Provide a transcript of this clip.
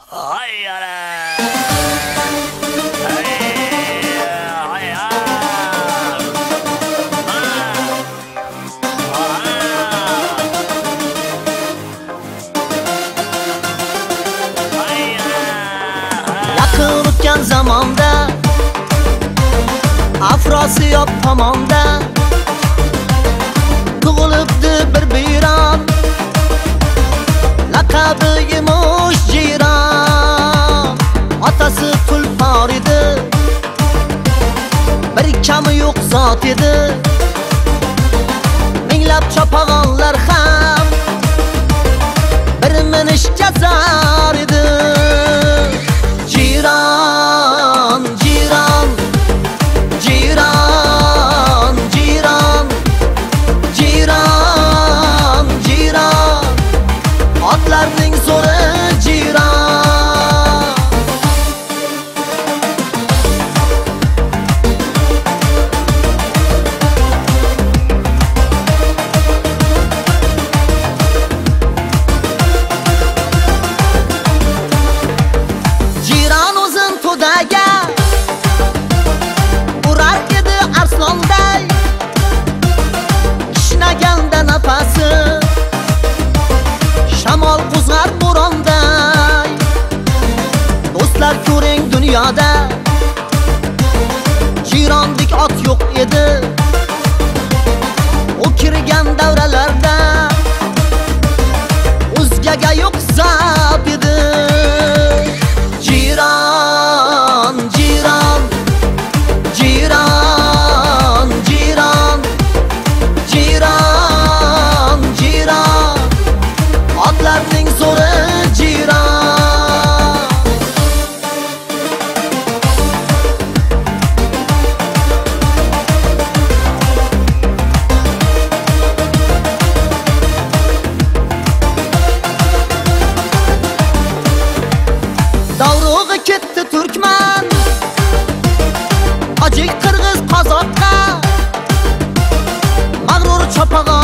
Yaqin o'tgan zamonda Afrosiyob tomonda tug'ilibdi bir biyron, laqabi yumush jiron. Otasi tulpor edi, bir kami yo'q zot edi. Minglab chopag'onlar ham bir minishga zor edi. Jiron, jiron, jiron, jiron, jiron, jiron, otlarning zo'ri jiron. Jiron o'zin to'daga urar edi arslonday, kishnaganda nafasi shamol qo'zg'ar bo'ronday. Do'stlar ko'ring dunyoda jirondek ot yo'q edi. U kirgan davralarda o'zgaga yo'q zot edi. Jiron, jiron, jiron, jiron, jiron, jiron, otlarning zo'ri jiron. Davrug'i ketdi turkman, ojik qirg'iz qozoqqa, mag'rur chopag'on